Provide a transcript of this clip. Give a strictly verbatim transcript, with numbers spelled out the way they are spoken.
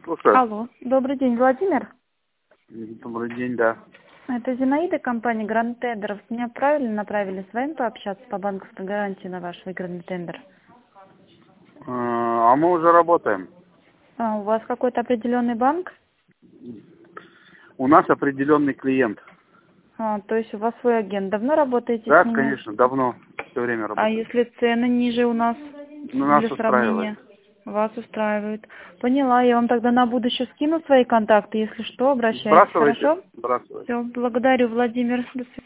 Слушаю. Алло, добрый день, Владимир. Добрый день, да. Это Зинаида, компания Гранд Тендеров. Меня правильно направили с вами пообщаться по банковской гарантии на ваш выигранный тендер? А мы уже работаем. А, у вас какой-то определенный банк? У нас определенный клиент. А, то есть у вас свой агент. Давно работаете Да, с ними? конечно, давно, все время А работаем. если цены ниже у нас Ну, нас для устраивает. сравнения? Вас устраивает. Поняла, я вам тогда на будущее скину свои контакты. Если что, обращайтесь, Сбрасывайте, хорошо? сбрасывайте. Все, благодарю, Владимир. До свидания.